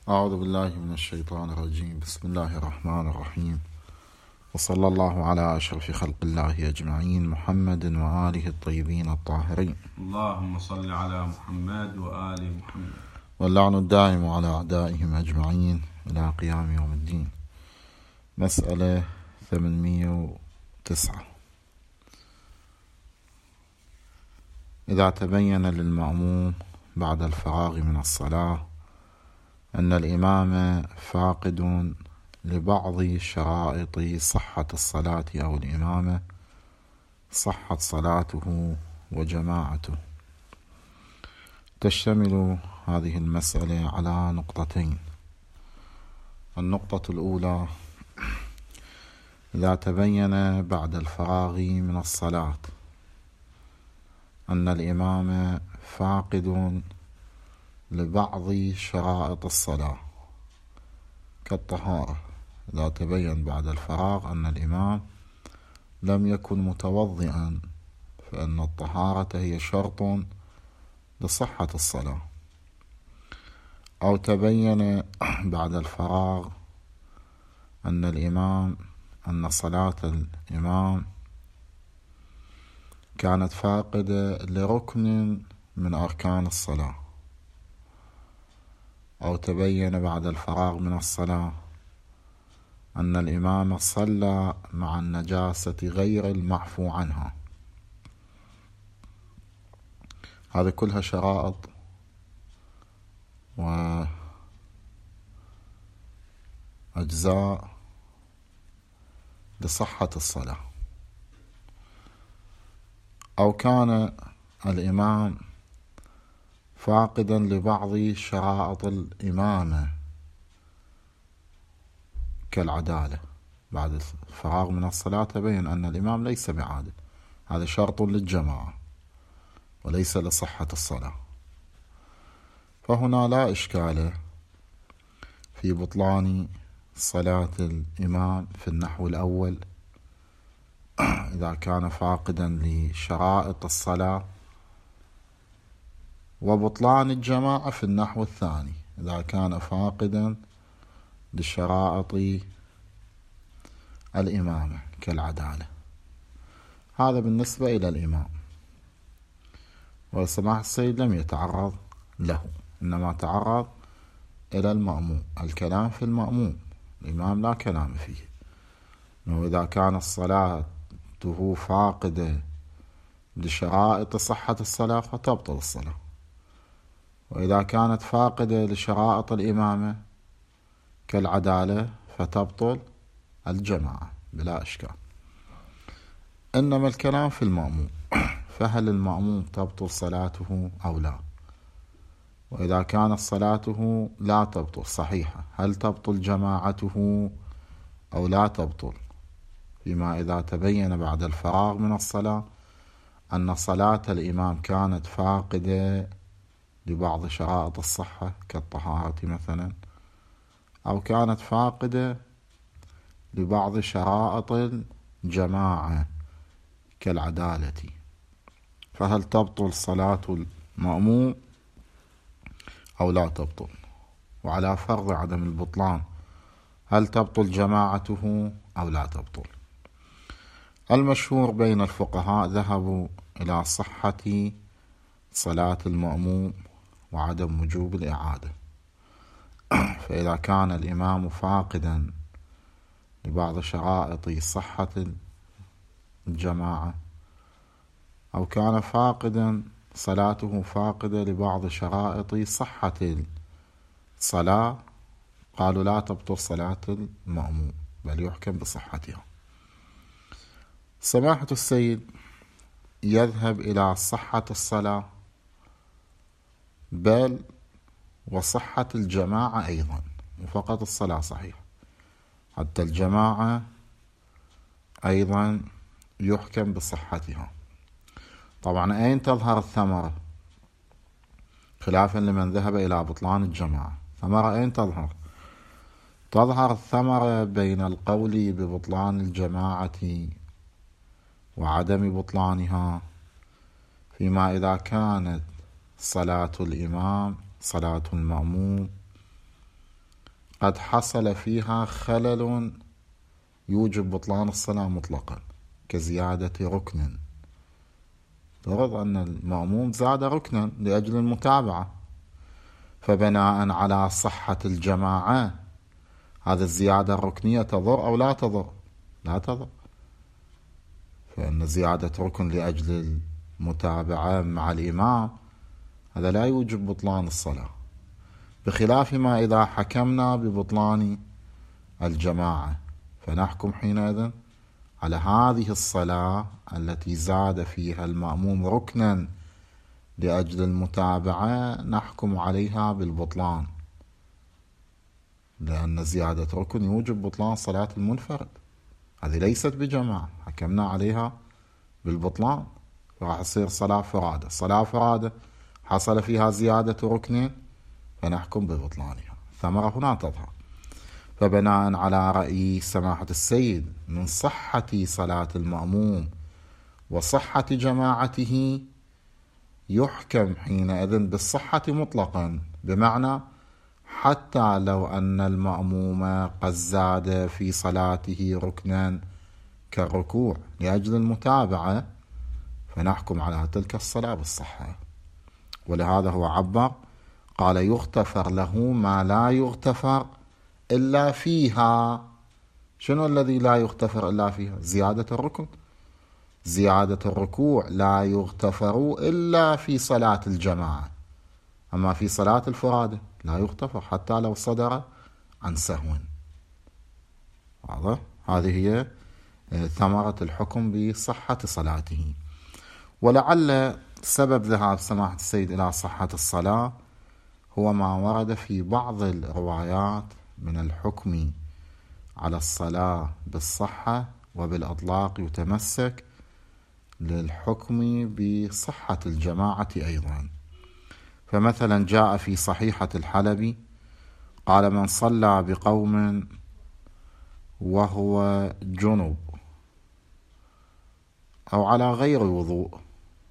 أعوذ بالله من الشيطان الرجيم. بسم الله الرحمن الرحيم، وصلى الله على أشرف خلق الله أجمعين، محمد وآله الطيبين الطاهرين. اللهم صل على محمد وآل محمد، واللعن الدائم على أعدائهم أجمعين إلى قيام يوم الدين. مسألة 809: إذا تبين للمأموم بعد الفراغ من الصلاة أن الإمام فاقد لبعض شرائط صحة الصلاة أو الإمامة، صحت صلاته وجماعته. تشتمل هذه المسألة على نقطتين. النقطة الأولى: إذا تبين بعد الفراغ من الصلاة أن الإمام فاقد لبعض شرائط الصلاة كالطهارة، إذا تبين بعد الفراغ أن الإمام لم يكن متوضئا، فإن الطهارة هي شرط لصحة الصلاة. أو تبين بعد الفراغ أن صلاة الإمام كانت فاقدة لركن من أركان الصلاة. أو تبين بعد الفراغ من الصلاة أن الإمام صلى مع النجاسة غير المعفو عنها. هذه كلها شرائط وأجزاء لصحة الصلاة. أو كان الإمام فاقدا لبعض شرائط الإمامة كالعدالة، بعد الفراغ من الصلاة تبين أن الإمام ليس بعادل، هذا شرط للجماعة وليس لصحة الصلاة. فهنا لا إشكال في بطلان صلاة الإمام في النحو الأول إذا كان فاقدا لشرائط الصلاة، وبطلان الجماعة في النحو الثاني إذا كان فاقدا لشرائط الإمامة كالعدالة. هذا بالنسبة إلى الإمام، وسماحة السيد لم يتعرض له، إنما تعرض إلى المأموم. الكلام في المأموم، الإمام لا كلام فيه. وإذا كانت صلاته فاقدة لشرائط صحة الصلاة فتبطل الصلاة، وإذا كانت فاقدة لشرائط الإمامة كالعدالة فتبطل الجماعة بلا إشكال. إنما الكلام في المأموم، فهل المأموم تبطل صلاته أو لا؟ وإذا كانت صلاته لا تبطل صحيحة، هل تبطل جماعته أو لا تبطل؟ فيما إذا تبين بعد الفراغ من الصلاة أن صلاة الإمام كانت فاقدة لبعض شرائط الصحة كالطهارة مثلا، أو كانت فاقدة لبعض شرائط الجماعة كالعدالة، فهل تبطل صلاة المأموم أو لا تبطل؟ وعلى فرض عدم البطلان، هل تبطل جماعته أو لا تبطل؟ المشهور بين الفقهاء ذهبوا إلى صحة صلاة المأموم وعدم وجوب الإعادة. فإذا كان الإمام فاقدا لبعض شرائط صحة الجماعة، أو كان فاقدا صلاته فاقدة لبعض شرائط صحة الصلاة، قالوا لا تبطل صلاة المأموم بل يحكم بصحتها. سماحة السيد يذهب إلى صحة الصلاة بل وصحة الجماعة أيضا، وفقط الصلاة صحيحة، حتى الجماعة أيضا يحكم بصحتها. طبعا أين تظهر الثمرة؟ خلافا لمن ذهب إلى بطلان الجماعة، ثمرة أين تظهر؟ تظهر الثمرة بين القول ببطلان الجماعة وعدم بطلانها، فيما إذا كانت صلاة الإمام صلاة المأموم قد حصل فيها خلل يوجب بطلان الصلاة مطلقا كزيادة ركن. فرض أن المأموم زاد ركنا لأجل المتابعة، فبناء على صحة الجماعة هذا الزيادة الركنية تضر أو لا تضر؟ لا تضر، فإن زيادة ركن لأجل المتابعة مع الإمام هذا لا يوجب بطلان الصلاة، بخلاف ما إذا حكمنا ببطلان الجماعة، فنحكم حينئذ على هذه الصلاة التي زاد فيها المأموم ركنا لأجل المتابعة نحكم عليها بالبطلان، لأن زيادة ركن يوجب بطلان صلاة المنفرد، هذه ليست بجماعة، حكمنا عليها بالبطلان، فراح تصير صلاة فرادة. صلاة فرادة حصل فيها زيادة ركن فنحكم ببطلانها، ثمرة هنا تظهر. فبناء على رأي سماحة السيد من صحة صلاة المأموم وصحة جماعته يحكم حينئذ بالصحة مطلقا، بمعنى حتى لو أن المأموم قد زاد في صلاته ركنا كالركوع لأجل المتابعة فنحكم على تلك الصلاة بالصحة. ولهذا هو عبر قال يغتفر له ما لا يغتفر إلا فيها. شنو الذي لا يغتفر إلا فيها؟ زيادة الركن. زيادة الركوع لا يغتفر إلا في صلاة الجماعة، أما في صلاة الفرادة لا يغتفر حتى لو صدر عن سهو. واضح؟ هذه هي ثمرة الحكم بصحة صلاته. ولعل سبب ذهاب سماحة السيد إلى صحة الصلاة هو ما ورد في بعض الروايات من الحكم على الصلاة بالصحة، وبالأطلاق يتمسك للحكم بصحة الجماعة أيضا. فمثلا جاء في صحيحة الحلبي قال من صلى بقوم وهو جنب أو على غير وضوء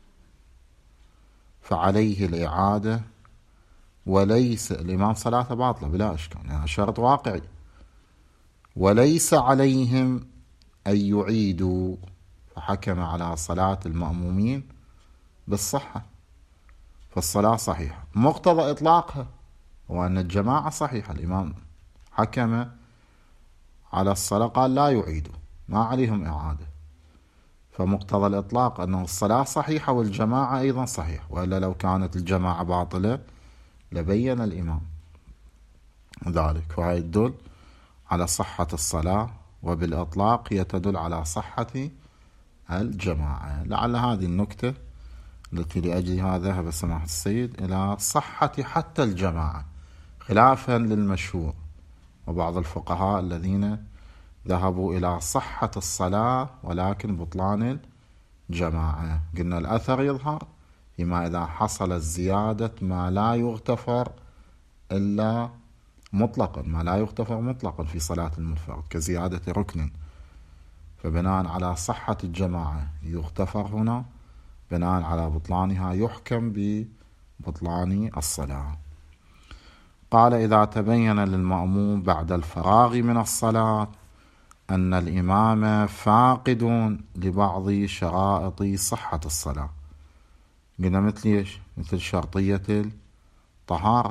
فعليه الإعادة، وليس الإمام صلاة باطلة بلا إشكال، يعني شرط واقعي، وليس عليهم أن يعيدوا، فحكم على صلاة المأمومين بالصحة، فالصلاة صحيحة. مقتضى إطلاقها وأن الجماعة صحيحة، الإمام حكم على الصلاة قال لا يعيدوا، ما عليهم إعادة، فمقتضى الإطلاق أن الصلاة صحيحة والجماعة أيضا صحيحة، وإلا لو كانت الجماعة باطلة لبين الإمام ذلك، فهي تدل على صحة الصلاة، وبالإطلاق هي تدل على صحة الجماعة. لعل هذه النكتة التي لأجلها ذهب سماحة السيد إلى صحة حتى الجماعة، خلافا للمشهور وبعض الفقهاء الذين ذهبوا إلى صحة الصلاة ولكن بطلان الجماعة. قلنا الأثر يظهر فيما إذا حصل الزيادة ما لا يغتفر إلا مطلقا، ما لا يغتفر مطلقا في صلاة المنفرد كزيادة ركن، فبناء على صحة الجماعة يغتفر هنا، بناء على بطلانها يحكم ببطلان الصلاة. قال إذا تبين للمأموم بعد الفراغ من الصلاة أن الإمام فاقد لبعض شرائط صحة الصلاة، قلنا مثل إيش؟ مثل شرطية الطهارة.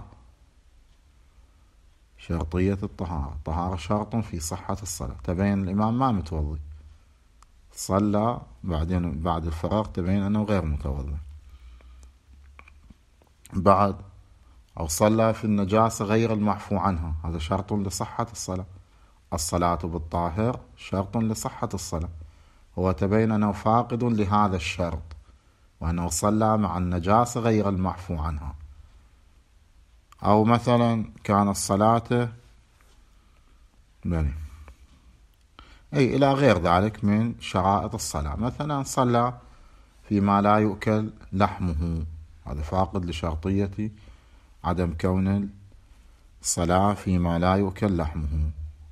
شرطية الطهارة شرط في صحة الصلاة، تبين الإمام ما متوضي، صلى بعدين بعد الفراغ تبين أنه غير متوضي، بعد أو صلى في النجاسة غير المعفو عنها، هذا شرط لصحة الصلاة. الصلاة بالطاهر شرط لصحة الصلاة، هو تبين أنه فاقد لهذا الشرط، وأنه صلى مع النجاسة غير المعفو عنها. أو مثلا كان الصلاة إلى غير ذلك من شرائط الصلاة، مثلا صلى فيما لا يؤكل لحمه، هذا فاقد لشرطية عدم كون الصلاة فيما لا يؤكل لحمه.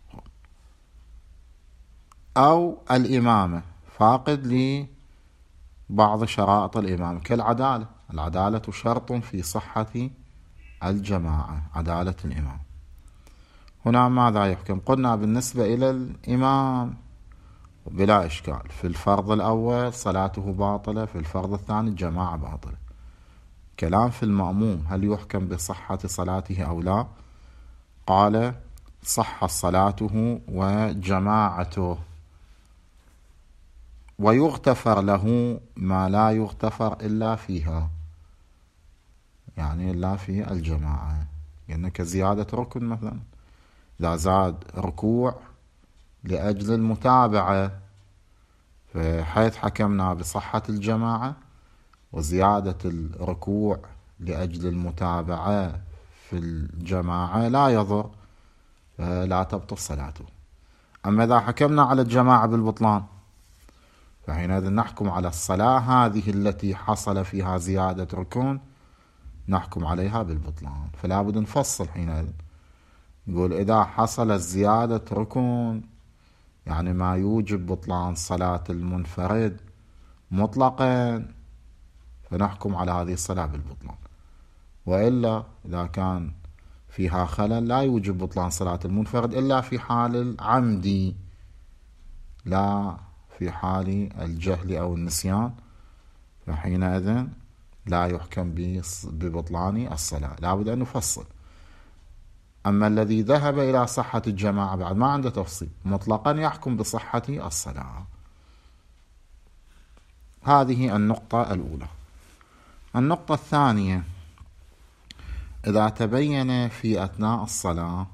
أو الإمامة فاقد لبعض شرائط الإمامة كالعدالة، العدالة شرط في صحة الجماعة، عدالة الإمام. هنا ماذا يحكم؟ قلنا بالنسبة إلى الإمام بلا إشكال، في الفرض الأول صلاته باطلة، في الفرض الثاني الجماعة باطلة. كلام في المأموم، هل يحكم بصحة صلاته أو لا؟ قال صح صلاته وجماعته، ويغتفر له ما لا يغتفر إلا فيها، يعني إلا في الجماعة، يعني كزيادة ركن مثلا، إذا زاد ركوع لأجل المتابعة فحيث حكمنا بصحة الجماعة، وزيادة الركوع لأجل المتابعة في الجماعة لا يضر، لا تبطل صلاته. أما إذا حكمنا على الجماعة بالبطلان فحينئذ نحكم على الصلاة هذه التي حصل فيها زيادة ركون، نحكم عليها بالبطلان. فلا بد نفصل حينئذ، نقول إذا حصل زيادة ركون يعني ما يوجب بطلان صلاة المنفرد مطلقا، فنحكم على هذه الصلاة بالبطلان. وإلا إذا كان فيها خلل لا يوجب بطلان صلاة المنفرد إلا في حال العمد، لا في حال الجهل أو النسيان، فحينئذ لا يحكم ببطلان الصلاة. لا بد أن نفصل. أما الذي ذهب إلى صحة الجماعة بعد ما عنده تفصيل، مطلقا يحكم بصحة الصلاة. هذه النقطة الأولى. النقطة الثانية، إذا تبين في أثناء الصلاة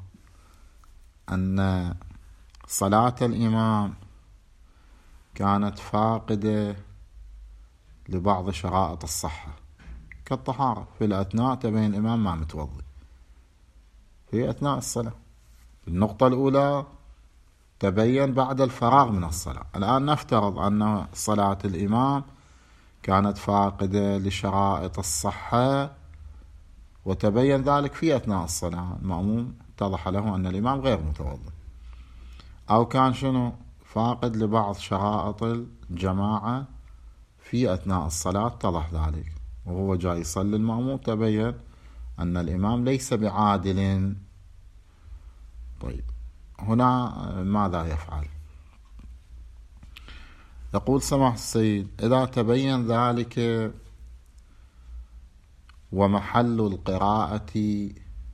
أن صلاة الإمام كانت فاقدة لبعض شرائط الصحة كالطهارة، في الأثناء تبين الإمام ما متوضي في أثناء الصلاة. النقطة الأولى تبين بعد الفراغ من الصلاة. الآن نفترض أن صلاة الإمام كانت فاقدة لشرائط الصحة وتبين ذلك في أثناء الصلاة، المأموم اتضح له أن الإمام غير متوضئ، أو كان شنو فاقد لبعض شرائط الجماعة في أثناء الصلاة، اتضح ذلك وهو جاي يصلي المأموم تبين أن الإمام ليس بعادل. طيب هنا ماذا يفعل؟ يقول سماحة السيد إذا تبين ذلك ومحل القراءة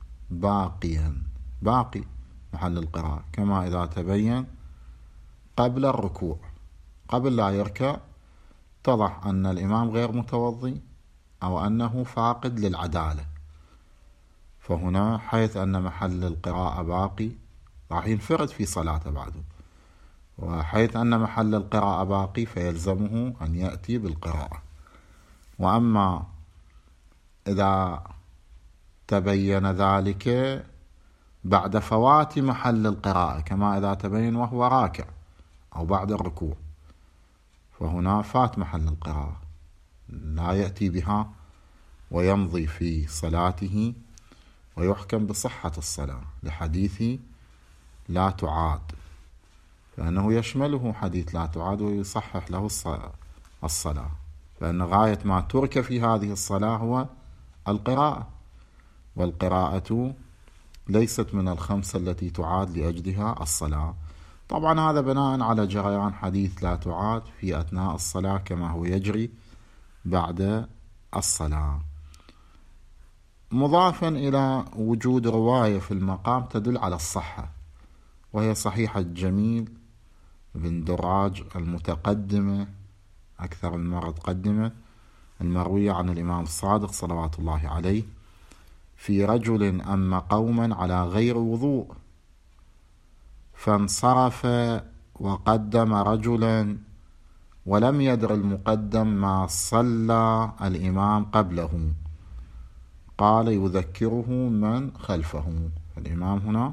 باقي محل القراءة، كما إذا تبين قبل الركوع، قبل لا يركع اتضح أن الإمام غير متوضي أو أنه فاقد للعدالة، فهنا حيث أن محل القراءة باقي راح ينفرد في صلاته بعده، وحيث أن محل القراءة باقي فيلزمه أن يأتي بالقراءة. وأما إذا تبين ذلك بعد فوات محل القراءة، كما إذا تبين وهو راكع أو بعد الركوع، فهنا فات محل القراءة، لا يأتي بها ويمضي في صلاته ويحكم بصحة الصلاة لحديث لا تعاد، فإنه يشمله حديث لا تعاد ويصحح له الصلاة، فإن غاية ما ترك في هذه الصلاة هو القراءة، والقراءة ليست من الخمسة التي تعاد لأجلها الصلاة. طبعا هذا بناء على جريان حديث لا تعاد في أثناء الصلاة كما هو يجري بعد الصلاة، مضافا إلى وجود رواية في المقام تدل على الصحة، وهي صحيحة جميل بن دراج المتقدمة أكثر من مرة تقدمت، المروية عن الإمام الصادق صلوات الله عليه في رجل أما قوما على غير وضوء فانصرف وقدم رجلا ولم يدر المقدم ما صلى الإمام قبله، قال يذكره من خلفه. الإمام هنا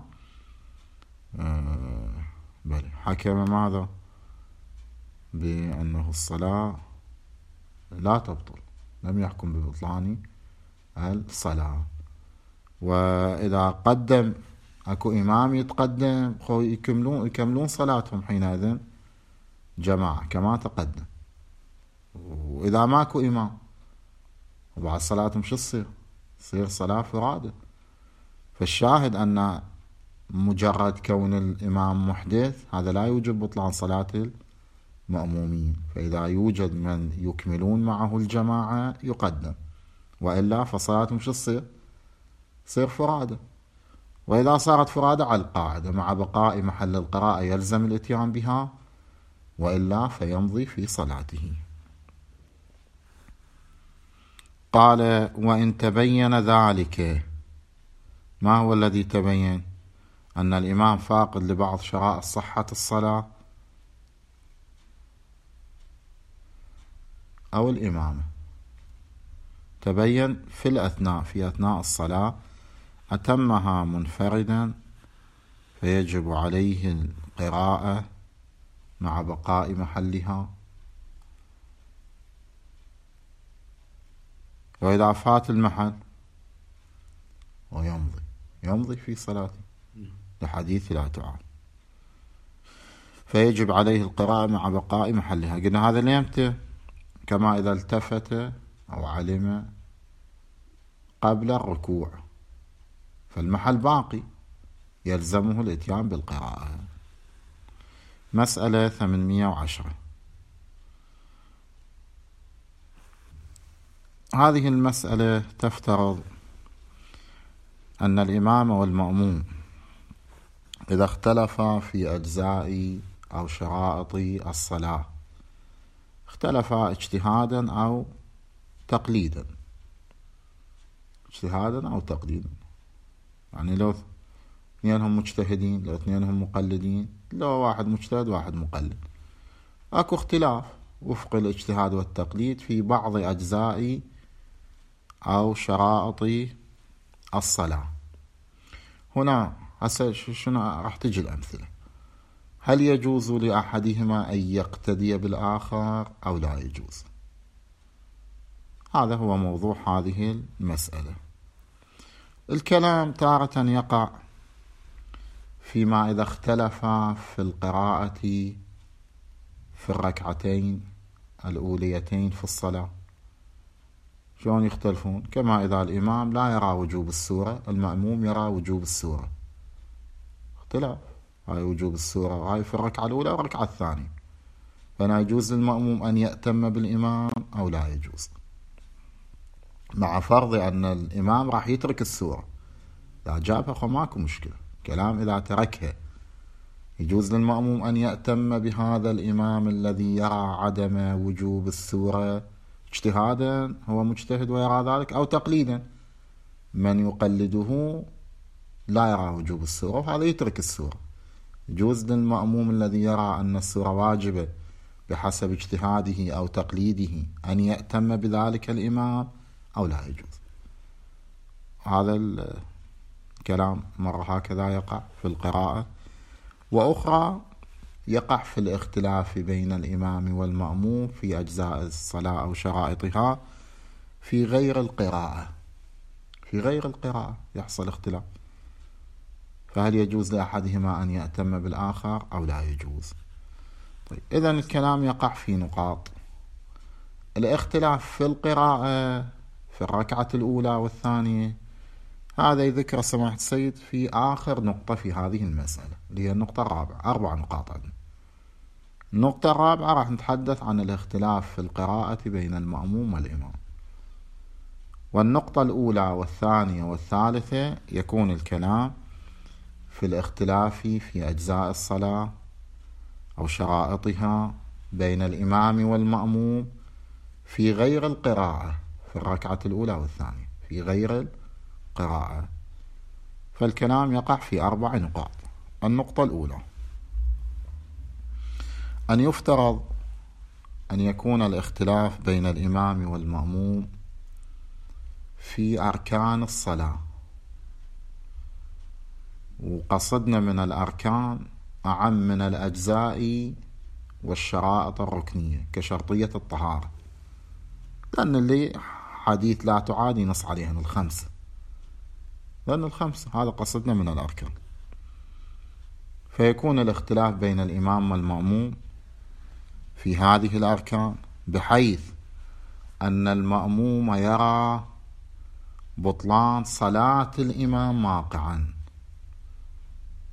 بل حكم ماذا؟ بأنه الصلاة لا تبطل، لم يحكم ببطلان الصلاة. وإذا قدم أكو إمام يتقدم يكملون صلاتهم حينئذ جماعة كما تقدم، وإذا ماكو إمام وبعد صلاتهم شو تصير؟ تصير صلاة فرادة. فالشاهد أن مجرد كون الإمام محدث هذا لا يوجب بطلان صلاة المأمومين، فإذا يوجد من يكملون معه الجماعة يقدم، وإلا فصلاتهم شو تصير فرادة. وإذا صارت فرادة على القاعدة مع بقاء محل القراءة يلزم الاتيان بها، وإلا فيمضي في صلاته. قال: وإن تبين ذلك، ما هو الذي تبين؟ أن الإمام فاقد لبعض شرائط صحة الصلاة أو الإمامة. تبين في أثناء الصلاة أتمها منفردا فيجب عليه القراءة مع بقاء محلها، وإذا فات المحل يمضي في صلاته لحديث لا تعاد، فيجب عليه القراءة مع بقاء محلها. قلنا هذا ليمتى؟ كما إذا التفت أو علم قبل الركوع فالمحل باقي يلزمه الاتيان بالقراءة. مسألة 810. هذه المسألة تفترض أن الإمام والمأموم إذا اختلفا في أجزاء أو شرائط الصلاة اختلفا اجتهادا أو تقليدا. يعني لو اثنينهم مجتهدين، لو اثنينهم مقلدين، لو واحد مجتهد واحد مقلد، اكو اختلاف وفق الاجتهاد والتقليد في بعض أجزاء أو شرائط الصلاة. هنا هسه شنو راح تجي الأمثلة؟ هل يجوز لأحدهما أن يقتدي بالآخر أو لا يجوز؟ هذا هو موضوع هذه المسألة. الكلام تارة يقع فيما إذا اختلف في القراءة في الركعتين الأوليتين في الصلاة. شلون يختلفون؟ كما إذا الإمام لا يرى وجوب السورة، المأموم يرى وجوب السورة، اختلاف. هاي وجوب السورة وهاي في الركعة الأولى والركعة الثانية، فلا يجوز للمأموم أن يأتم بالإمام أو لا يجوز، مع فرض أن الإمام راح يترك السورة. إذا جابها فماكو مشكلة. كلام إذا تركها يجوز للمأموم أن يأتم بهذا الإمام الذي يرى عدم وجوب السورة اجتهادا، هو مجتهد ويرى ذلك، أو تقليدا، من يقلده لا يرى وجوب السورة وهذا يترك السورة. يجوز للمأموم الذي يرى أن السورة واجبة بحسب اجتهاده أو تقليده أن يأتم بذلك الإمام أو لا يجوز. هذا الكلام مرة هكذا يقع في القراءة، وأخرى يقع في الاختلاف بين الإمام والمأموم في أجزاء الصلاة أو شرائطها في غير القراءة يحصل اختلاف، فهل يجوز لأحدهما أن يأتم بالآخر أو لا يجوز؟ طيب، إذن الكلام يقع في نقاط. الاختلاف في القراءة في الركعة الأولى والثانية هذا يذكر سماحة السيد في آخر نقطة في هذه المسألة، اللي هي النقطة الرابعة. 4 نقاط عندنا. النقطة الرابعة راح نتحدث عن الاختلاف في القراءة بين المأموم والإمام. والنقطة الأولى والثانية والثالثة يكون الكلام في الاختلاف في أجزاء الصلاة أو شرائطها بين الإمام والمأموم في غير القراءة في الركعة الأولى والثانية، في غير القراءة. فالكلام يقع في 4 نقاط. النقطة الأولى أن يفترض أن يكون الاختلاف بين الإمام والمأموم في أركان الصلاة، وقصدنا من الأركان أعم من الأجزاء والشرائط الركنية كشرطية الطهارة، لأن اللي حديث لا تعاد نص عليها الخمسة، لأن الخمسة هذا قصدنا من الأركان. فيكون الاختلاف بين الإمام والمأموم في هذه الأركان بحيث أن المأموم يرى بطلان صلاة الإمام واقعا،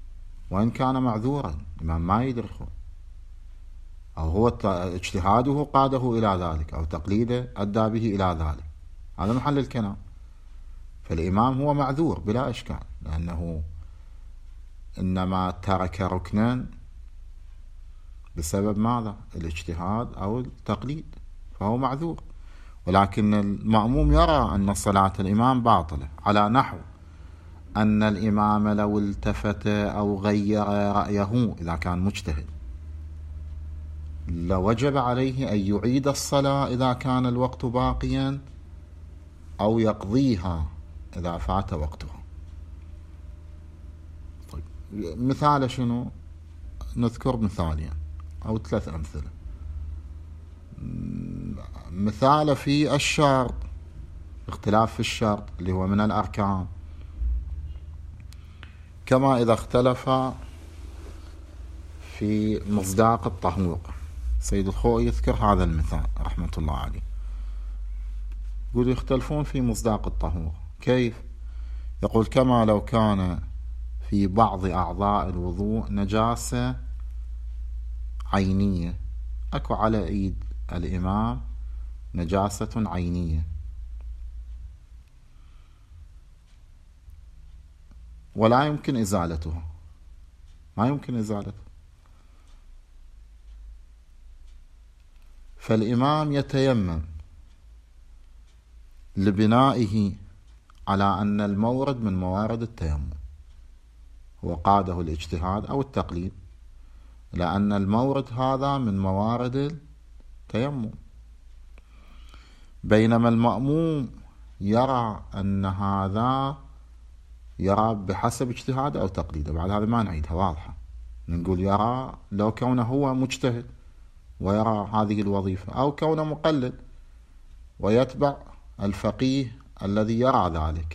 وإن كان معذورا، الإمام ما يدركه، أو هو اجتهاده قاده إلى ذلك، أو تقليده أدى به إلى ذلك، هذا محل الكلام. فالإمام هو معذور بلا إشكال، لأنه إنما ترك ركنا بسبب ماذا؟ الاجتهاد أو التقليد، فهو معذور. ولكن المأموم يرى أن صلاة الإمام باطلة، على نحو أن الإمام لو التفت أو غير رأيه إذا كان مجتهد لوجب عليه أن يعيد الصلاة إذا كان الوقت باقيا، أو يقضيها إذا فات وقتها. طيب، مثال شنو؟ نذكر مثالين أو 3 أمثلة. مثال في الشرط، اختلاف في الشرط اللي هو من الأركان، كما إذا اختلف في مصداق الطهور. سيد الخوئي يذكر هذا المثال رحمة الله عليه، يقول يختلفون في مصداق الطهور. كيف؟ يقول كما لو كان في بعض أعضاء الوضوء نجاسة عينية، أكو على إيد الإمام نجاسة عينية، ولا يمكن إزالتها، ما يمكن إزالتها، فالإمام يتيمم لبنائه على أن المورد من موارد التيمم، هو قاده الاجتهاد أو التقليد، لأن المورد هذا من موارد التيمم. بينما المأموم يرى أن هذا يرى بحسب اجتهاد أو تقليده. بعد هذا ما نعيدها، واضحة، نقول يرى لو كونه هو مجتهد ويرى هذه الوظيفة، أو كونه مقلد ويتبع الفقيه الذي يرى ذلك.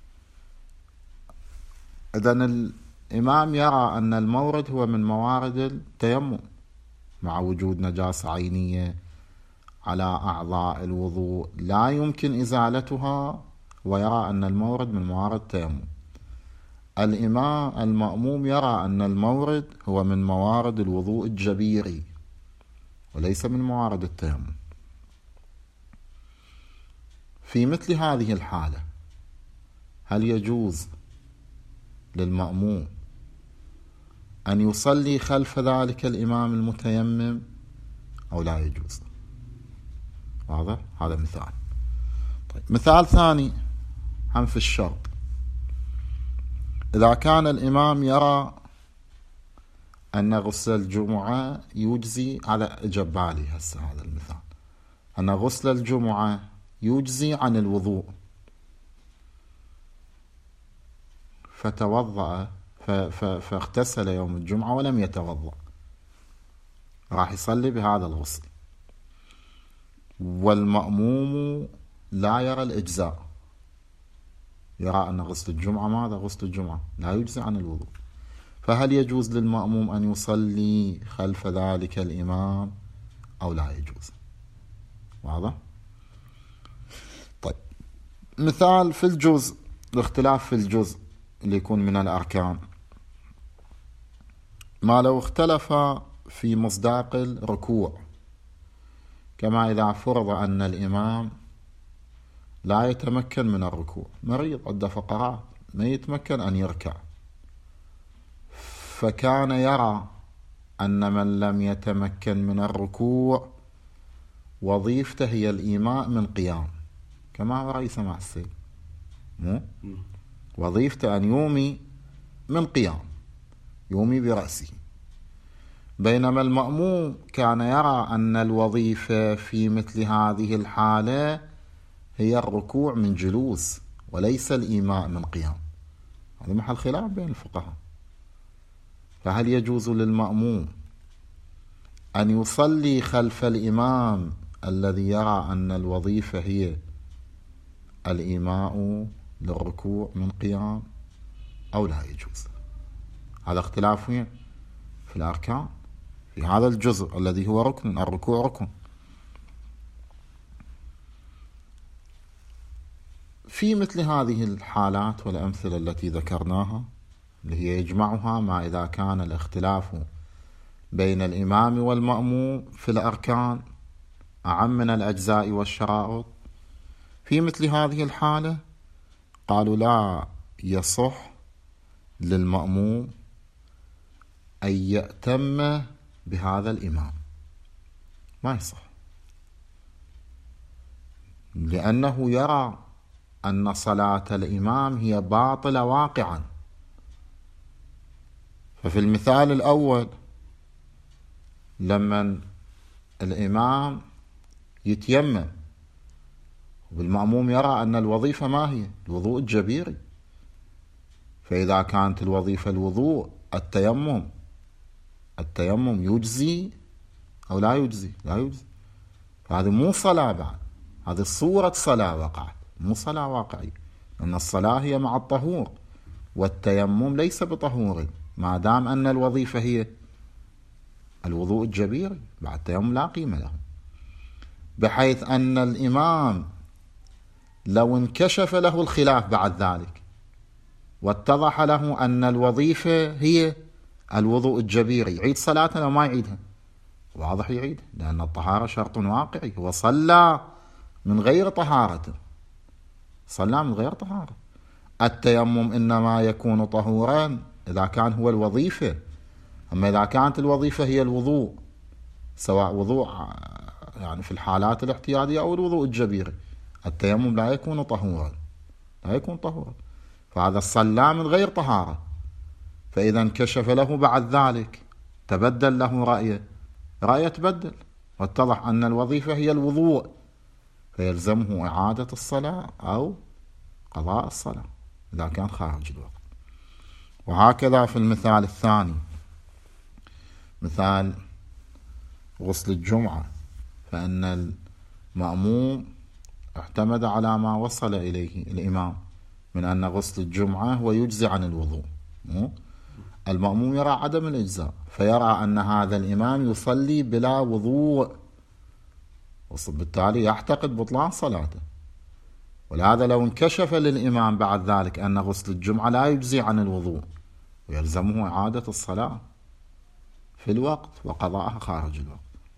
إذن الإمام يرى أن المورد هو من موارد التيمم مع وجود نجاسة عينية على أعضاء الوضوء لا يمكن إزالتها، ويرى أن المورد من موارد التيمم. المأموم يرى أن المورد هو من موارد الوضوء الجبيري وليس من موارد التيمم. في مثل هذه الحالة هل يجوز للمأموم أن يصلي خلف ذلك الإمام المتيمم أو لا يجوز؟ واضح؟ هذا مثال. طيب، مثال ثاني هم في الشرط. إذا كان الإمام يرى أن غسل الجمعة يجزي، على جبالي هسه هذا المثال، أن غسل الجمعة يجزي عن الوضوء، فتوضأ فاغتسل يوم الجمعة ولم يتوضأ، راح يصلي بهذا الغسل، والمأموم لا يرى الإجزاء، يرى أن غسل الجمعة ماذا؟ غسل الجمعة لا يجزي عن الوضوء، فهل يجوز للمأموم أن يصلي خلف ذلك الإمام أو لا يجوز؟ واضح؟ طيب، مثال في الجزء، الاختلاف في الجزء اللي يكون من الأركان، ما لو اختلف في مصداق الركوع، كما إذا فرض أن الإمام لا يتمكن من الركوع، مريض عنده فقرات ما يتمكن أن يركع، فكان يرى أن من لم يتمكن من الركوع وظيفته هي الإيماء من قيام، كما هو رأي سماع السيد، وظيفته أن يومي من قيام، يومي برأسه. بينما المأموم كان يرى أن الوظيفة في مثل هذه الحالة هي الركوع من جلوس وليس الإيماء من قيام. هذا محل خلاف بين الفقهاء. فهل يجوز للمأموم أن يصلي خلف الإمام الذي يرى أن الوظيفة هي الإيماء للركوع من قيام أو لا يجوز؟ هذا اختلاف في الأركان في هذا الجزء الذي هو ركن، الركوع ركن. في مثل هذه الحالات والأمثلة التي ذكرناها اللي هي يجمعها ما إذا كان الاختلاف بين الإمام والمأموم في الأركان أعم من الأجزاء والشرائط. في مثل هذه الحالة قالوا لا يصح للمأموم أن يأتم بهذا الإمام، ما يصح، لأنه يرى أن صلاة الإمام هي باطلة واقعا. ففي المثال الأول لما الإمام يتيمم والمأموم يرى أن الوظيفة ما هي؟ الوضوء الجبيري، فإذا كانت الوظيفة الوضوء التيمم يجزي أو لا يجزي؟ لا يجزي. فهذه مو صلاة بعد، هذه صورة صلاة وقعت، مو صلاة واقعية، لأن الصلاة هي مع الطهور والتيمم ليس بطهور، ما دام أن الوظيفة هي الوضوء الجبيري، بعد التيمم لا قيمة له. بحيث أن الإمام لو انكشف له الخلاف بعد ذلك واتضح له أن الوظيفة هي الوضوء الجبيري، يعيد صلاته لو ما يعيدها؟ واضح يعيد، لأن الطهارة شرط واقعي، هو صلى من غير طهارة، صلى من غير طهارة. التيمم إنما يكون طهورا إذا كان هو الوظيفة، أما إذا كانت الوظيفة هي الوضوء، سواء وضوء يعني في الحالات الاحتياطية أو الوضوء الجبيري، التيمم لا يكون طهورا، لا يكون طهورا، فهذا صلى من غير طهارة. فإذا انكشف له بعد ذلك تبدل له رأيه تبدل واتضح أن الوظيفة هي الوضوء، فيلزمه إعادة الصلاة أو قضاء الصلاة إذا كان خارج الوقت. وهكذا في المثال الثاني، مثال غسل الجمعة، فإن المأموم اعتمد على ما وصل إليه الإمام من أن غسل الجمعة هو يجزي عن الوضوء، المأموم يرى عدم الإجزاء، فيرى أن هذا الإمام يصلي بلا وضوء، وبالتالي يعتقد بطلان صلاته. ولهذا لو انكشف للإمام بعد ذلك أن غسل الجمعة لا يجزي عن الوضوء، ويلزمه إعادة الصلاة في الوقت وقضاءها خارج الوقت.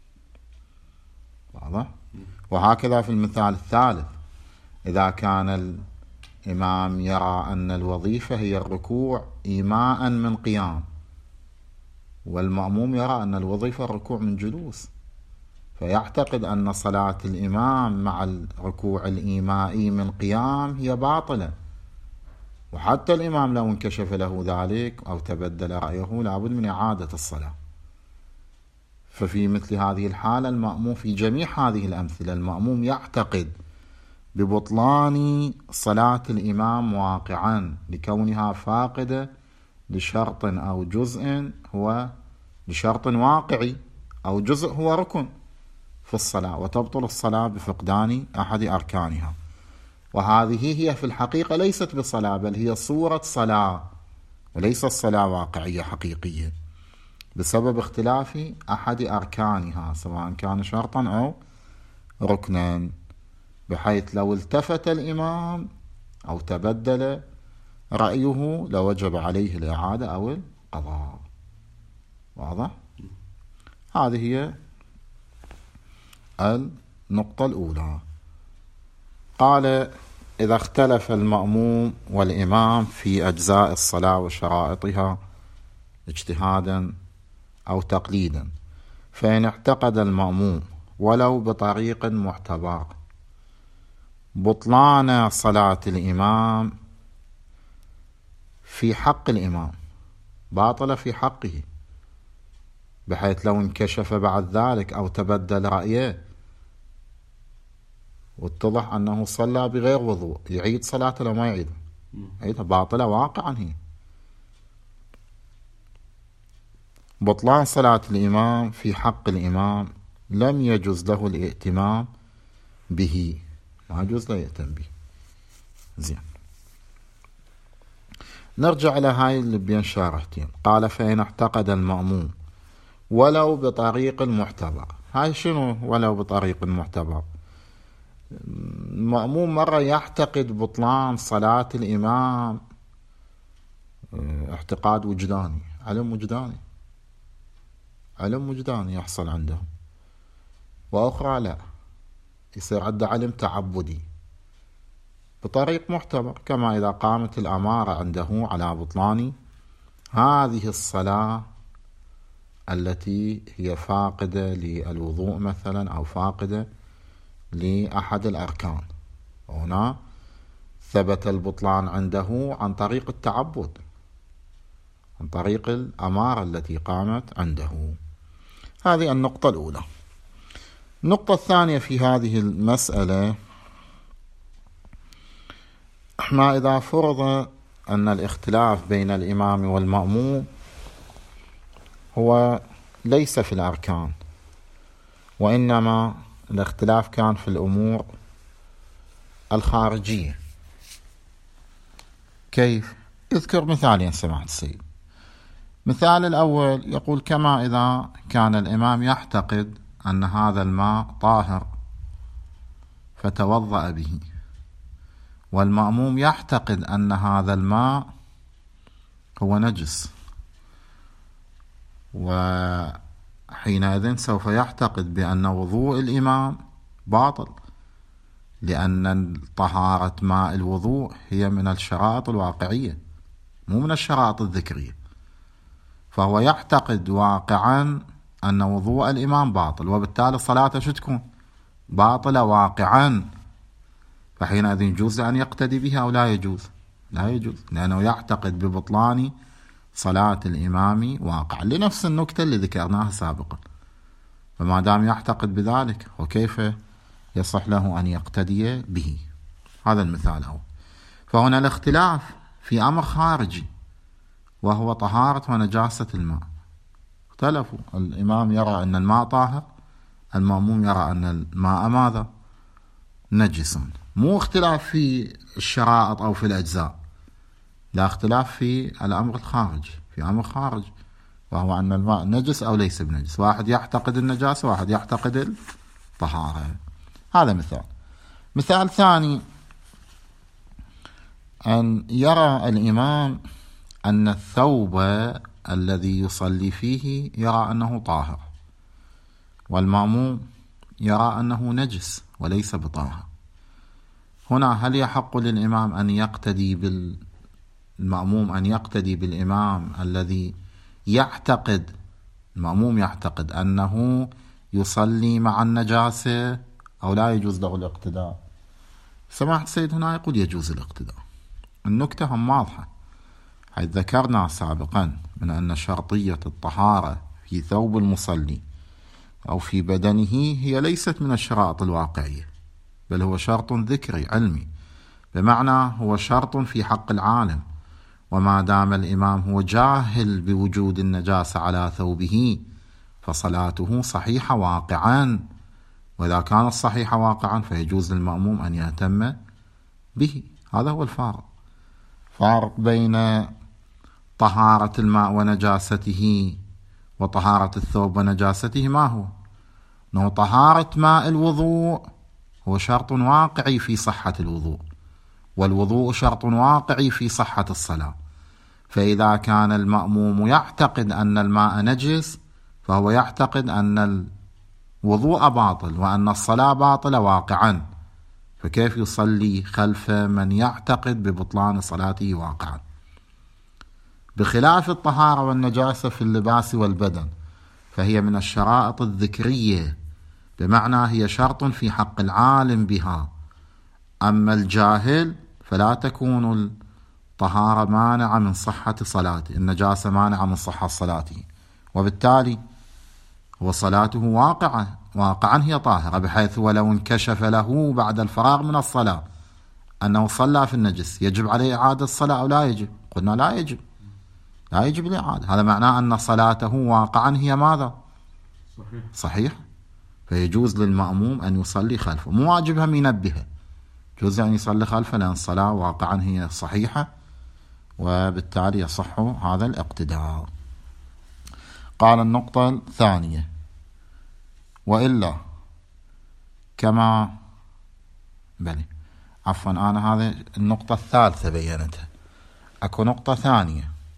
واضح؟ وهكذا في المثال الثالث، إذا كان الإمام يرى أن الوظيفة هي الركوع إيماء من قيام، والمأموم يرى أن الوظيفة الركوع من جلوس، فيعتقد أن صلاة الإمام مع الركوع الإيمائي من قيام هي باطلة، وحتى الإمام لو انكشف له ذلك أو تبدل رأيه لابد من إعادة الصلاة. ففي مثل هذه الحالة المأموم في جميع هذه الأمثلة المأموم يعتقد ببطلان صلاة الإمام واقعا لكونها فاقدة لشرط أو جزء، هو لشرط واقعي أو جزء هو ركن في الصلاة، وتبطل الصلاة بفقدان أحد أركانها. وهذه هي في الحقيقة ليست بصلاة، بل هي صورة صلاة وليست صلاة واقعية حقيقية، بسبب اختلاف أحد أركانها سواء كان شرطا أو ركنا، بحيث لو التفت الإمام أو تبدل رأيه لوجب عليه الإعادة أو القضاء. واضح؟ هذه هي النقطة الأولى. قال: إذا اختلف المأموم والإمام في أجزاء الصلاة وشرائطها اجتهادا أو تقليدا، فإن اعتقد المأموم ولو بطريق معتبر بطلان صلاة الإمام في حق الإمام، باطل في حقه، بحيث لو انكشف بعد ذلك أو تبدل رأيه واتضح أنه صلى بغير وضوء، يعيد صلاته لو ما يعيدها؟ يعيدها، باطلة واقعا هي. بطلان صلاة الإمام في حق الإمام لم يجوز له الائتمام به، ما يجوز له يأتم به. زين، نرجع إلى هاي اللي بين شارحتين. قال: فإن اعتقد المأموم ولو بطريق معتبر. هاي شنو ولو بطريق معتبر؟ المأموم مرة يعتقد بطلان صلاة الإمام اعتقاد وجداني، علم وجداني يحصل عندهم، وأخرى لا، يصير عنده علم تعبدي بطريق محتمر، كما إذا قامت الأمارة عنده على بطلان هذه الصلاة التي هي فاقدة للوضوء مثلا أو فاقدة لأحد الأركان، هنا ثبت البطلان عنده عن طريق التعبد، عن طريق الأمارة التي قامت عنده. هذه النقطة الأولى. النقطة الثانية في هذه المسألة، ما إذا فرض أن الاختلاف بين الإمام والمأموم هو ليس في الأركان، وإنما الاختلاف كان في الأمور الخارجية. كيف؟ يذكر مثالين سماحة السيد. مثال الأول يقول كما إذا كان الإمام يعتقد أن هذا الماء طاهر فتوضأ به، والمأموم يعتقد أن هذا الماء هو نجس، وحينئذ سوف يعتقد بأن وضوء الإمام باطل، لأن طهارة ماء الوضوء هي من الشرائط الواقعية مو من الشرائط الذكرية، فهو يعتقد واقعا أن وضوء الإمام باطل، وبالتالي صلاته شو تكون؟ باطلة واقعا. فحينئذ يجوز أن يقتدي بها أو لا يجوز؟ لا يجوز، لأنه يعتقد ببطلان صلاة الإمام واقعا، لنفس النكتة اللي ذكرناها سابقا. فما دام يعتقد بذلك، وكيف يصح له أن يقتدي به؟ هذا المثال الأول. فهنا الاختلاف في أمر خارجي وهو طهارة ونجاسة الماء، اختلفوا، الإمام يرى أن الماء طاهر، المأموم يرى أن الماء ماذا؟ نجس. مو اختلاف في الشرائط أو في الأجزاء، لا، اختلاف في الأمر الخارجي، في أمر خارج، وهو أن الماء نجس أو ليس بنجس. واحد يعتقد النجاسة، واحد يعتقد الطهارة. هذا مثال. مثال ثاني، أن يرى الإمام أن الثوب الذي يصلي فيه يرى أنه طاهر، والمأموم يرى أنه نجس وليس بطاهر. هنا هل يحق للإمام أن يقتدي بالمأموم، أن يقتدي بالإمام الذي يعتقد، المأموم يعتقد أنه يصلي مع النجاسة، أو لا يجوز له الاقتداء؟ سماحة السيد هنا يقول يجوز الاقتداء. النكتة هم واضحة، حيث ذكرنا سابقا من أن شرطية الطهارة في ثوب المصلي أو في بدنه هي ليست من الشرائط الواقعية، بل هو شرط ذكري علمي، بمعنى هو شرط في حق العالم. وما دام الإمام هو جاهل بوجود النجاسة على ثوبه فصلاته صحيحة واقعا، وإذا كانت صحيحة واقعا فيجوز للمأموم أن يهتم به. هذا هو الفارق، فارق بين طهارة الماء ونجاسته وطهارة الثوب ونجاسته. ما هو؟ أنه طهارة ماء الوضوء هو شرط واقعي في صحة الوضوء، والوضوء شرط واقعي في صحة الصلاة. فإذا كان المأموم يعتقد أن الماء نجس، فهو يعتقد أن الوضوء باطل وأن الصلاة باطلة واقعا، فكيف يصلي خلف من يعتقد ببطلان صلاته واقعا؟ بخلاف الطهارة والنجاسة في اللباس والبدن، فهي من الشرائط الذكرية، بمعنى هي شرط في حق العالم بها. أما الجاهل فلا تكون الطهارة مانعة من صحة صلاته، النجاسة مانعة من صحة صلاته، وبالتالي هو صلاته واقعا هي طاهرة، بحيث ولو انكشف له بعد الفراغ من الصلاة أنه صلى في النجس يجب عليه إعادة الصلاة أو لا يجب؟ قلنا لا يجب، لا يجب الإعادة. هذا معناه أن صلاته واقعا هي ماذا؟ صحيح. فيجوز للمأموم أن يصلي خلفه، مو واجبها ينبهه، يجوز أن يصلي خلفه، لأن الصلاة واقعا هي صحيحة، وبالتالي يصح هذا الاقتداء. قال النقطة الثانية، وإلا كما عفوا أنا هذه النقطة الثالثة بينتها، أكو نقطة ثانية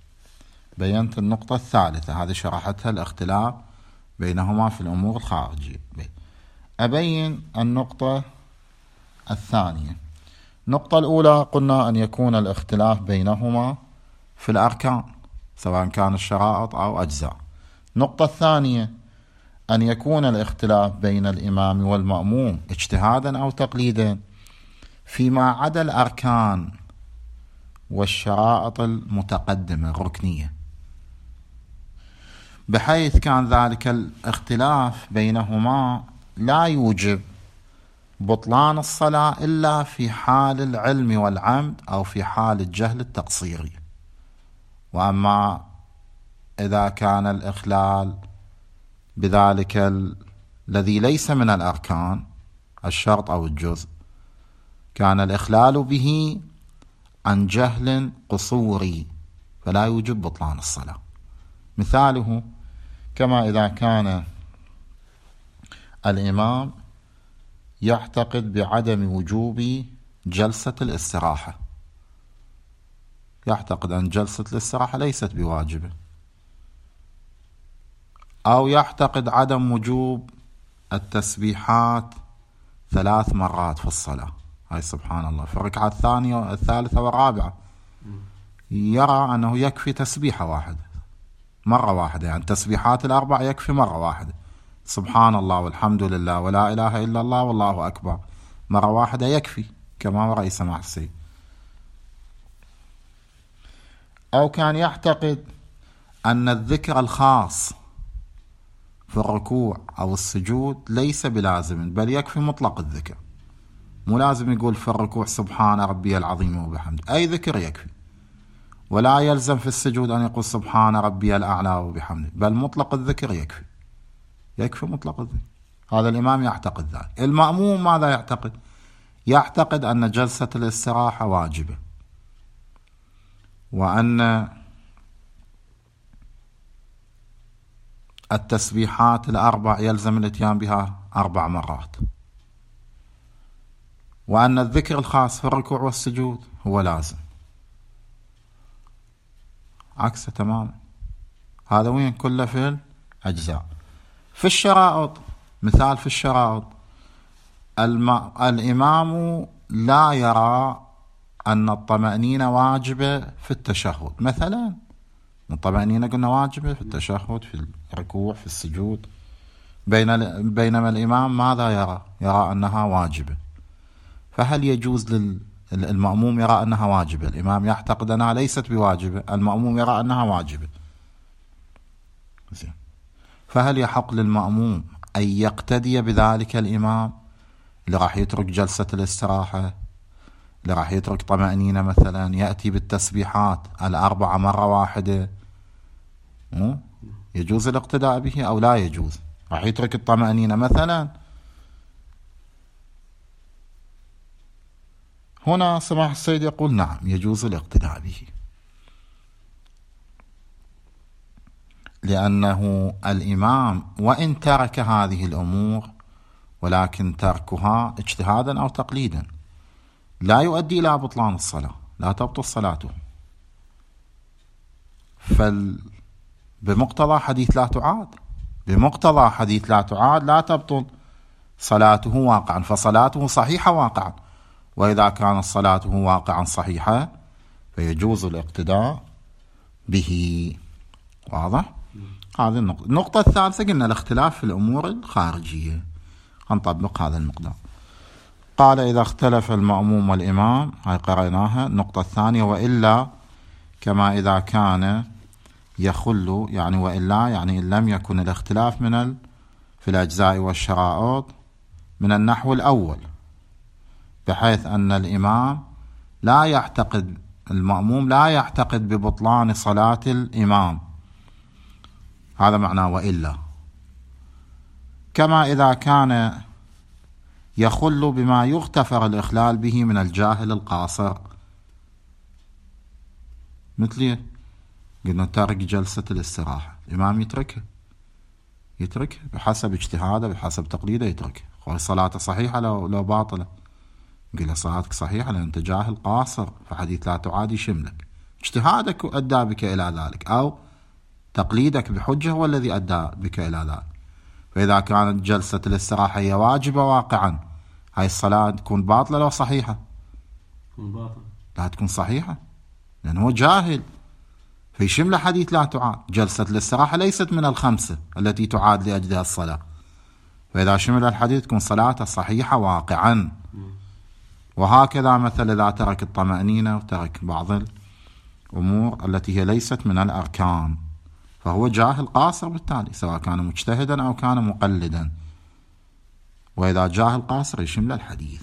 بينت النقطة الثالثة، هذه شرحتها الاختلاف بينهما في الأمور الخارجية. أبين النقطة الثانية. النقطة الأولى قلنا أن يكون الاختلاف بينهما في الأركان سواء كان الشرائط أو أجزاء. النقطة الثانية أن يكون الاختلاف بين الإمام والمأموم اجتهادا أو تقليدا فيما عدا الأركان والشرائط المتقدمة الركنية، بحيث كان ذلك الاختلاف بينهما لا يوجب بطلان الصلاة إلا في حال العلم والعمد أو في حال الجهل التقصيري. وأما إذا كان الإخلال بذلك الذي ليس من الأركان الشرط أو الجزء، كان الإخلال به عن جهل قصوري فلا يوجب بطلان الصلاة. مثاله كما إذا كان الإمام يعتقد بعدم وجوب جلسة الاستراحة، يعتقد أن جلسة الاستراحة ليست بواجبة، أو يعتقد عدم وجوب التسبيحات 3 مرات في الصلاة، هاي سبحان الله في الركعة الثانية والثالثة والرابعة، يرى أنه يكفي تسبيحة واحدة مرة واحدة، يعني تسبيحات 4 يكفي مرة واحدة، سبحان الله والحمد لله ولا إله إلا الله والله أكبر مرة واحدة يكفي كما ورأي سماحة السيد. أو كان يعتقد أن الذكر الخاص في الركوع أو السجود ليس بلازم بل يكفي مطلق الذكر، مو لازم يقول في الركوع سبحان ربي العظيم وبحمده، أي ذكر يكفي، ولا يلزم في السجود أن يقول سبحان ربي الأعلى وبحمده، بل مطلق الذكر يكفي مطلق الذكر. هذا الإمام يعتقد ذلك. المأموم ماذا يعتقد؟ يعتقد أن جلسة الاستراحة واجبة، وأن التسبيحات 4 يلزم الاتيان بها 4 مرات، وأن الذكر الخاص في الركوع والسجود هو لازم، عكسه تماما. هذا وين كله في الأجزاء. في الشرائط، مثال في الشرائط الإمام لا يرى أن الطمأنينة واجبة في التشهد مثلا، الطمأنينة قلنا واجبة في التشهد في الركوع في السجود، بينما الإمام ماذا يرى أنها واجبة. فهل يجوز للمأموم يرى أنها واجبة؟ الإمام يعتقد أنها ليست بواجبة، المأموم يرى أنها واجبة. فهل يحق للمأموم أن يقتدي بذلك الإمام اللي راح يترك جلسة الاستراحة، اللي راح يترك طمأنينة مثلا، يأتي بالتسبيحات 4 مرة واحدة؟ يجوز الاقتداء به أو لا يجوز؟ راح يترك الطمأنينة مثلا. هنا سماحة السيد يقول نعم يجوز الاقتداء به، لأنه الإمام وإن ترك هذه الأمور ولكن تركها اجتهادا أو تقليدا لا يؤدي إلى بطلان الصلاة، لا تبطل صلاته. بمقتضى حديث لا تعاد، بمقتضى حديث لا تعاد لا تبطل صلاته واقعا، فصلاته صحيحة واقعا، وإذا كانت صلاته واقعا صحيحة فيجوز الاقتداء به. واضح؟ هذه النقطة. النقطة الثالثة قلنا الاختلاف في الأمور الخارجية، هنطبق هذا المقدار. قال إذا اختلف المأموم والإمام، هاي قرأناها. النقطة الثانية وإلا كما إذا كان يخل، يعني وإلا يعني إن لم يكن الاختلاف في الأجزاء والشرائط من النحو الأول، بحيث أن الإمام لا يعتقد، المأموم لا يعتقد ببطلان صلاة الإمام، هذا معناه وإلا. كما إذا كان يخل بما يغتفر الإخلال به من الجاهل القاصر، مثل قلنا ترك جلسة الاستراحة، الإمام يتركها بحسب اجتهاده بحسب تقليده، يتركها. صلاته صحيحة لو باطلة، قل صلاتك صحيحة لأن أنت جاهل قاصر، فحديث لا تعادي شملك، اجتهادك أدى بك إلى ذلك، أو تقليدك بحجة هو الذي أدى بك إلى ذلك. فإذا كانت جلسة الاستراحة هي واجبة واقعا، هاي الصلاة تكون باطلة لو صحيحة؟ لا تكون صحيحة، لأنه هو جاهل. في شمل حديث لا تعاد، جلسة الاستراحة ليست من الخمسة التي تعاد لأجلها الصلاة، فإذا شمل الحديث تكون صلاته صحيحة واقعا. وهكذا مثل إذا ترك الطمأنينة وترك بعض الأمور التي هي ليست من الأركان، فهو جاهل قاصر بالتالي، سواء كان مجتهدا أو كان مقلدا. وإذا جاهل قاصر يشمل الحديث.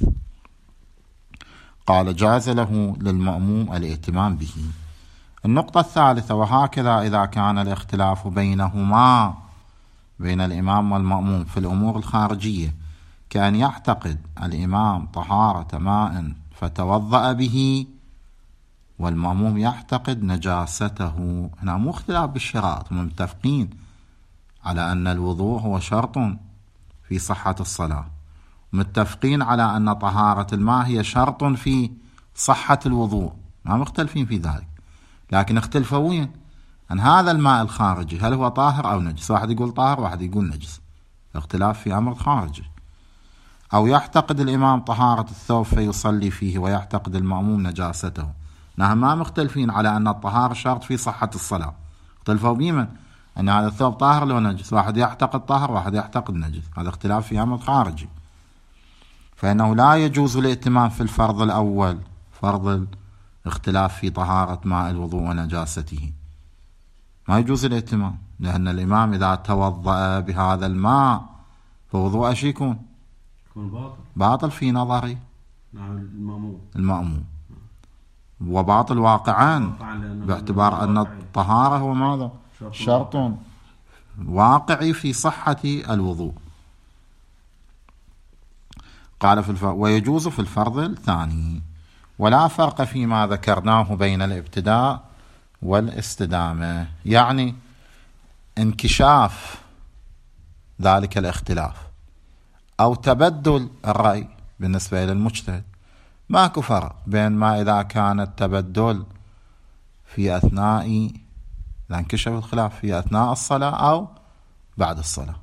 قال جاز له للمأموم الائتمام به. النقطة الثالثة: وهكذا إذا كان الاختلاف بينهما بين الإمام والمأموم في الأمور الخارجية، كأن يعتقد الإمام طهارة ماء فتوضأ به والمأموم يعتقد نجاسته. هنا مو اختلاف بالشرائط، هم متفقين على أن الوضوء هو شرط في صحة الصلاة، متفقين على أن طهارة الماء هي شرط في صحة الوضوء، ما مختلفين في ذلك، لكن اختلفوا وين؟ أن هذا الماء الخارجي هل هو طاهر أو نجس؟ واحد يقول طاهر واحد يقول نجس، اختلاف في أمر خارجي. أو يعتقد الإمام طهارة الثوب فيصلي فيه ويعتقد المأموم نجاسته، نحن ما مختلفين على أن الطهارة شرط في صحة الصلاة، اختلفوا بمن؟ أن هذا الثوب طاهر لو نجس، واحد يعتقد طاهر واحد يعتقد نجس، هذا اختلاف في أمر خارجي. فإنه لا يجوز الائتمام في الفرض الأول، فرض الاختلاف في طهارة ماء الوضوء ونجاسته، ما يجوز الائتمام، لأن الإمام إذا توضأ بهذا الماء فوضوءه شو يكون باطل في نظري المأموم، وباطل واقعا، باعتبار أن الطهارة هو ماذا؟ شرط واقعي في صحة الوضوء. قال ويجوز في الفرض الثاني. ولا فرق فيما ذكرناه بين الابتداء والاستدامة، يعني انكشاف ذلك الاختلاف أو تبدل الرأي بالنسبة إلى المجتهد، ماكو فرق بين ما إذا كان التبدل في أثناء، إذا انكشف الخلاف في أثناء الصلاة أو بعد الصلاة،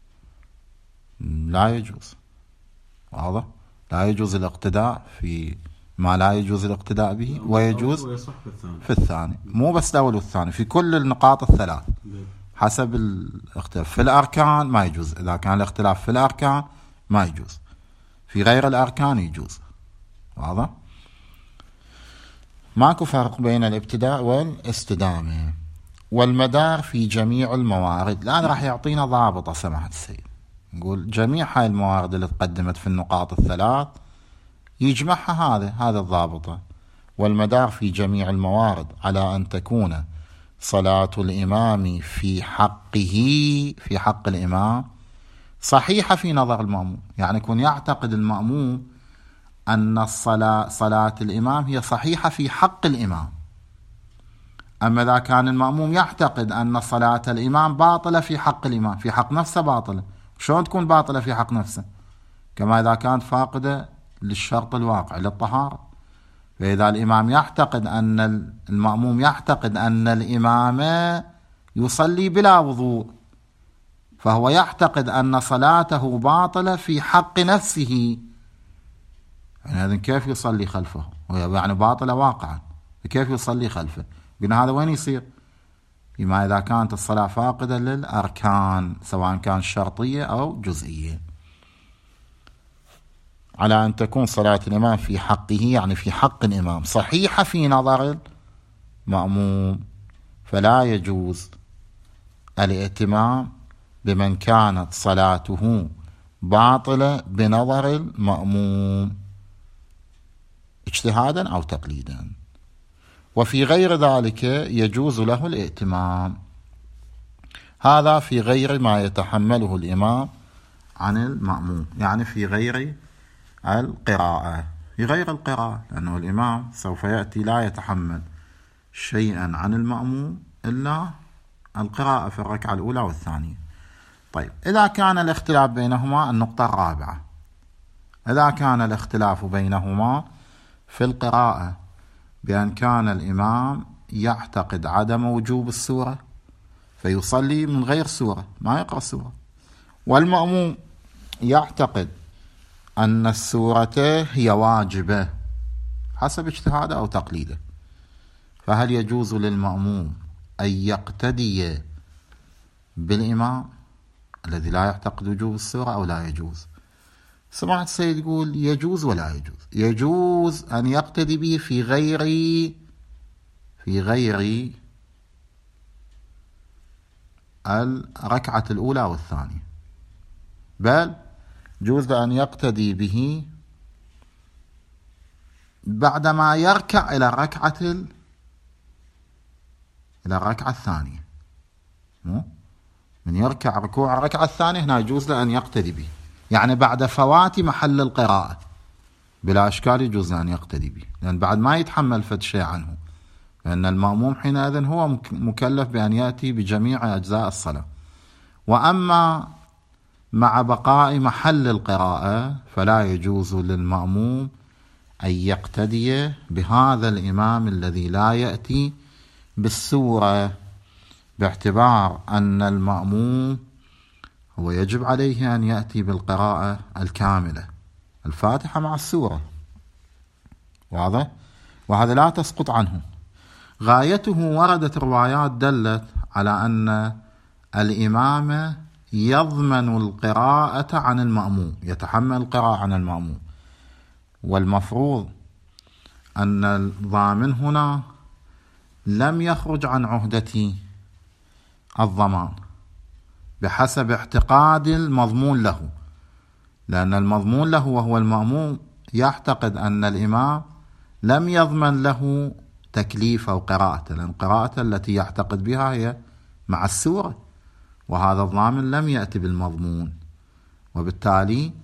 لا يجوز. واضح؟ لا يجوز الاقتداء في ما لا يجوز الاقتداء به، ويجوز في الثاني، مو بس الأول والثاني، في كل النقاط الثلاث حسب الاختلاف. في الأركان ما يجوز، إذا كان الاختلاف في الأركان ما يجوز، في غير الأركان يجوز. واضح؟ ماكو فرق بين الابتداء والاستدامة. والمدار في جميع الموارد، الآن راح يعطينا ضابطة سماحة السيد، نقول جميع هاي الموارد اللي تقدمت في النقاط الثلاث يجمعها هذا الضابطة. والمدار في جميع الموارد على أن تكون صلاة الإمام في حق الإمام صحيحة في نظر المأموم، يعني يكون يعتقد المأموم أن صلاة الإمام هي صحيحة في حق الإمام. أما إذا كان المأموم يعتقد أن صلاة الإمام باطلة في حق الإمام، في حق نفسه باطلة، شلون تكون باطلة في حق نفسه؟ كما إذا كانت فاقدة للشرط الواقع للطهارة. فإذا الإمام يعتقد أن المأموم يعتقد أن الإمام يصلي بلا وضوء، فهو يعتقد أن صلاته باطلة في حق نفسه، يعني هذا كيف يصلي خلفه؟ يعني باطلة واقعا، كيف يصلي خلفه؟ قلنا هذا وين يصير؟ فيما إذا كانت الصلاة فاقدة للأركان سواء كان شرطية أو جزئية. على أن تكون صلاة الإمام في حقه، يعني في حق الإمام، صحيحة في نظر المأموم، فلا يجوز الائتمام بمن كانت صلاته باطلة بنظر المأموم اجتهادا أو تقليدا. وفي غير ذلك يجوز له الائتمام، هذا في غير ما يتحمله الإمام عن المأموم، يعني في غير القراءة، في غير القراءة، لأنه الإمام سوف يأتي لا يتحمل شيئا عن المأموم إلا القراءة في الركعة الأولى والثانية. طيب، إذا كان الاختلاف بينهما، النقطة الرابعة، إذا كان الاختلاف بينهما في القراءة بأن كان الإمام يعتقد عدم وجوب السورة فيصلي من غير سورة، ما يقرأ سورة. والمأموم يعتقد أن السورة هي واجبة حسب اجتهاده أو تقليده، فهل يجوز للمأموم أن يقتدي بالإمام الذي لا يعتقد وجوب السورة أو لا يجوز؟ سمعت السيد يقول يجوز ولا يجوز. يجوز أن يقتدي به في غير الركعة الأولى والثانية، بل يجوز أن يقتدي به بعدما يركع إلى الركعة الثانية. من يركع ركوع الركعة الثانية هنا يجوز له أن يقتدي به، يعني بعد فوات محل القراءة بلا إشكال يجوز له أن يقتدي به، لأن بعد ما يتحمل فد شيء عنه، لأن المأموم حينئذ هو مكلف بأن يأتي بجميع أجزاء الصلاة. وأما مع بقاء محل القراءة فلا يجوز للمأموم أن يقتدي بهذا الإمام الذي لا يأتي بالسورة، باعتبار أن المأموم هو يجب عليه أن يأتي بالقراءة الكاملة، الفاتحة مع السورة، واضح؟ وهذا لا تسقط عنه. غايته وردت روايات دلت على أن الإمام يضمن القراءة عن المأموم، يتحمل القراءة عن المأموم، والمفروض أن الضامن هنا لم يخرج عن عهدة الضمان بحسب اعتقاد المضمون له، لأن المضمون له وهو المأموم يعتقد أن الإمام لم يضمن له تكليف أو قراءة، لأن القراءة التي يعتقد بها هي مع السورة، وهذا الضامن لم يأتي بالمضمون، وبالتالي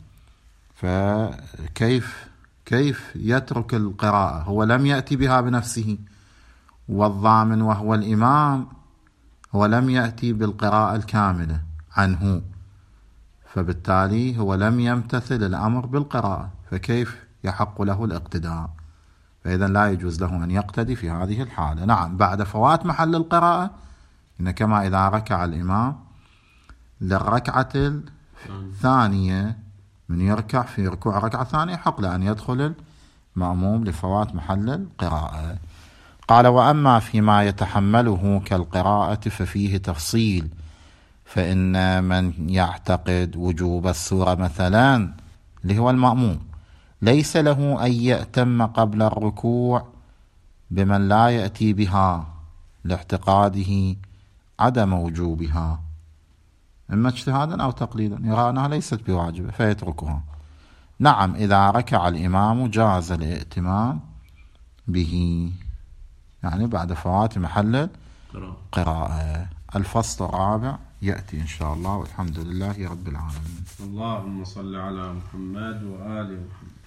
فكيف يترك القراءة؟ هو لم يأتي بها بنفسه، والضامن وهو الإمام هو لم يأتي بالقراءة الكاملة عنه، فبالتالي هو لم يمتثل الأمر بالقراءة، فكيف يحق له الاقتداء؟ فإذا لا يجوز له أن يقتدي في هذه الحالة. نعم، بعد فوات محل القراءة، إن كما إذا ركع الإمام للركعة الثانية، من يركع في ركوع الركعة الثانية حق له أن يدخل المأموم لفوات محل القراءة. قال: وأما فيما يتحمله كالقراءة ففيه تفصيل، فإن من يعتقد وجوب السورة مثلا اللي هو المأموم ليس له أن يأتم قبل الركوع بمن لا يأتي بها لاعتقاده عدم وجوبها، إما اجتهادا أو تقليدا، يرى أنها ليست بواجبة فيتركها. نعم، إذا ركع الإمام جاز الائتمام به، يعني بعد فوات محل قراءة. الفصل الرابع يأتي إن شاء الله، والحمد لله رب العالمين. اللهم صل على محمد وآل محمد.